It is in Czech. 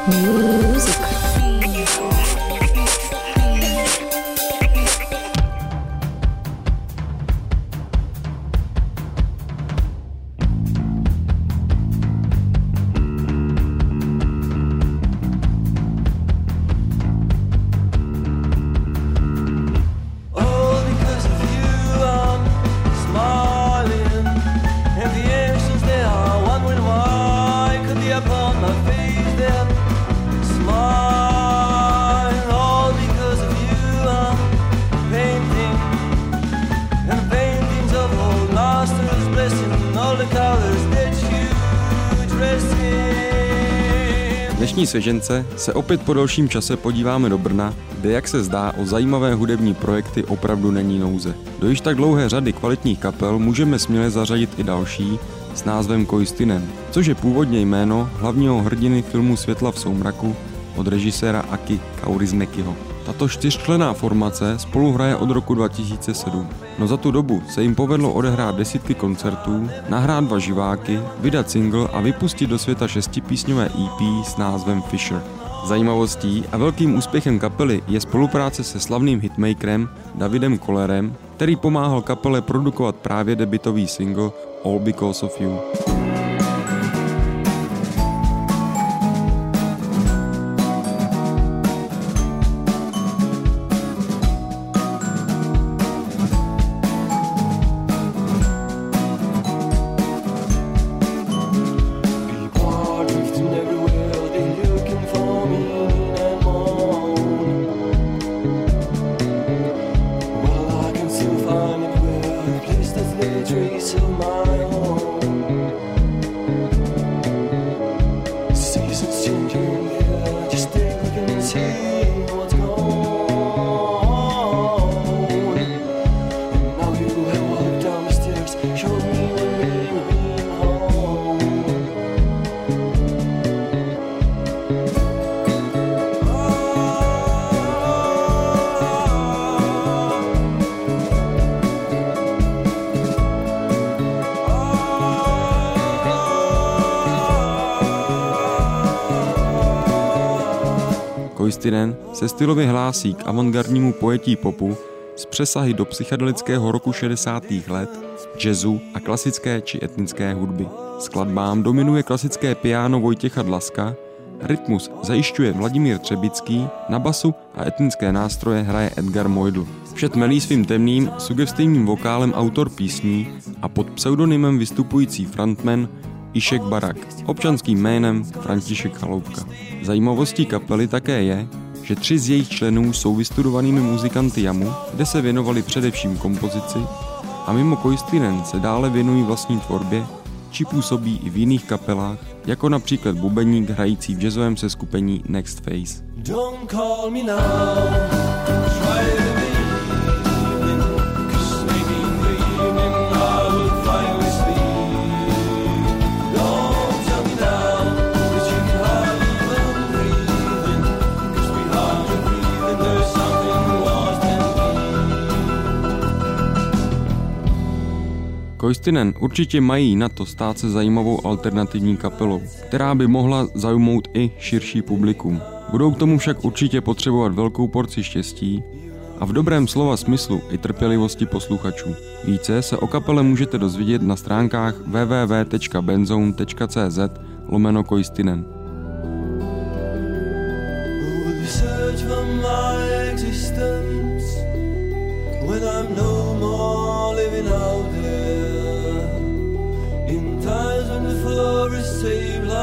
Music. V dnešní svěžence se opět po delším čase podíváme do Brna, kde, jak se zdá, o zajímavé hudební projekty opravdu není nouze. Do již tak dlouhé řady kvalitních kapel můžeme směle zařadit i další s názvem Koistinen, což je původně jméno hlavního hrdiny filmu Světla v soumraku od režiséra Aki Kaurismäkiho. Tato čtyřčlenná formace spolu hraje od roku 2007. No za tu dobu se jim povedlo odehrát desítky koncertů, nahrát 2 živáky, vydat single a vypustit do světa 6písňové EP s názvem Fisher. Zajímavostí a velkým úspěchem kapely je spolupráce se slavným hitmakerem Davidem Kollerem, který pomáhal kapele produkovat právě debutový single All Because of You. Koistinen se stylově hlásí k avantgardnímu pojetí popu s přesahy do psychedelického roku 60. let, jazzu a klasické či etnické hudby. Skladbám dominuje klasické piano Vojtěcha Dlaska, rytmus zajišťuje Vladimír Třebický, na basu a etnické nástroje hraje Edgar Mojdl. Vše tmelí svým temným, sugestivním vokálem autor písní a pod pseudonymem vystupující frontman Išek Barak, občanským jménem František Chaloupka. Zajímavostí kapely také je, že 3 z jejich členů jsou vystudovanými muzikanty jamu, kde se věnovali především kompozici a mimo Koistinen se dále věnují vlastní tvorbě či působí i v jiných kapelách, jako například bubeník hrající v jazzovém seskupení Next Phase. Don't call me now. Koistinen určitě mají na to stát se zajímavou alternativní kapelou, která by mohla zaujmout i širší publikum. Budou k tomu však určitě potřebovat velkou porci štěstí a v dobrém slova smyslu i trpělivosti posluchačů. Více se o kapele můžete dozvědět na stránkách www.benzone.cz/Koistinen. In times when the forest saved